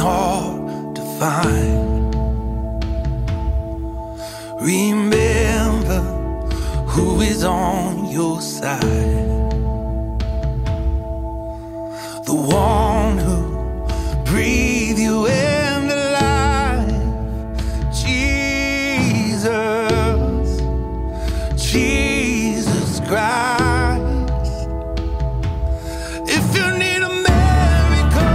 hard to find. Remember who is on your side. The one who breathed you into life. Jesus Christ. If you need a miracle,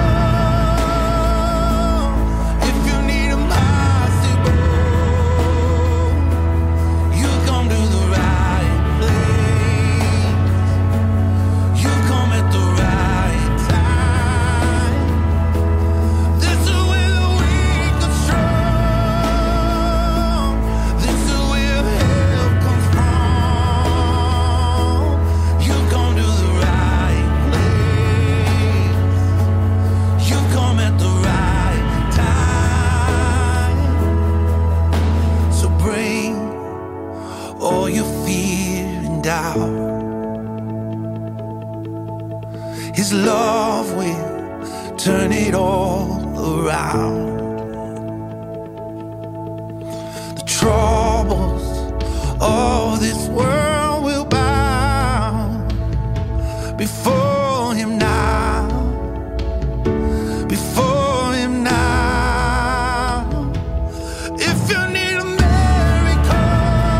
if you need a mercy, you come to the right place. You come at the right time. This is where the weak are strong. This is where help comes from. You come to the right place. You come at the right time. So bring all your fear and doubt. His love will turn it all around. The troubles of this world will bow before him now. Before him now. If you need a miracle,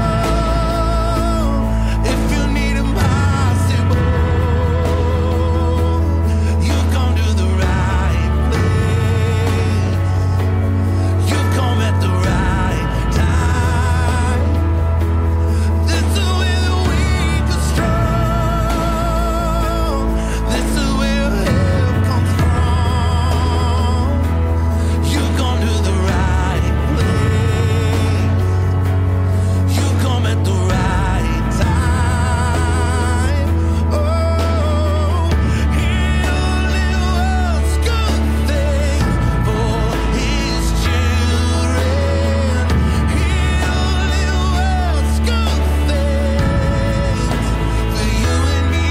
if you need impossible, you come to the right place. You come at the right time. This is where the weak are strong. This is where help comes from. You come to the right place. You come at the right time. Oh, he'll live us good things for his children. He'll live us good things for you and me.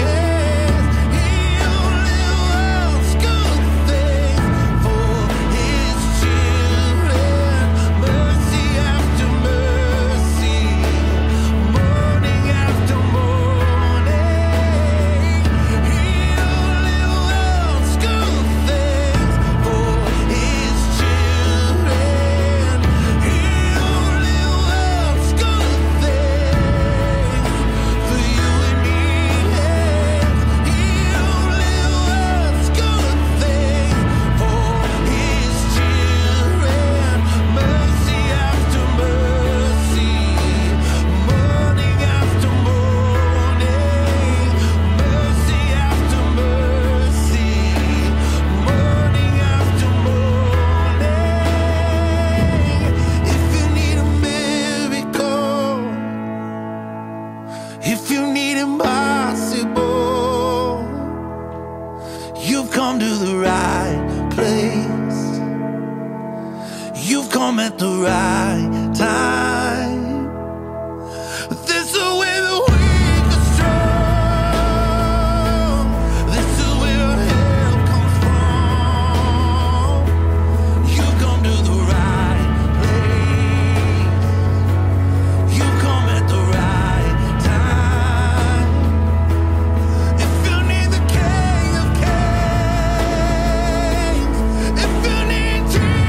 He'll live us good things for his children. Mercy after mercy, morning after morning. He'll live us good things for his children. He'll live us good things for you and me. He'll live us good things for his children. Mercy after mercy, morning after morning. Mercy after mercy, morning after morning. If you need a miracle, if you need impossible, you've come to the right place. You've come at the right time. This is where the weak are strong. This is where help comes from. You come to the right place. You come at the right time. If you need the King of Kings, if you need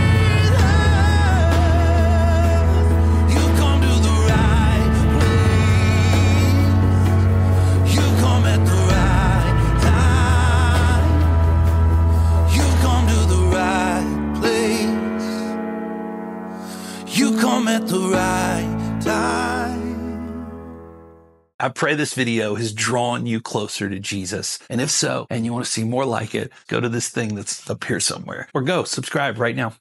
Jesus, you come to the right place. You come at the right time. You come to the right place. You come at the right time. I pray this video has drawn you closer to Jesus. And if so, and you want to see more like it, go to this thing that's up here somewhere. Or go subscribe right now.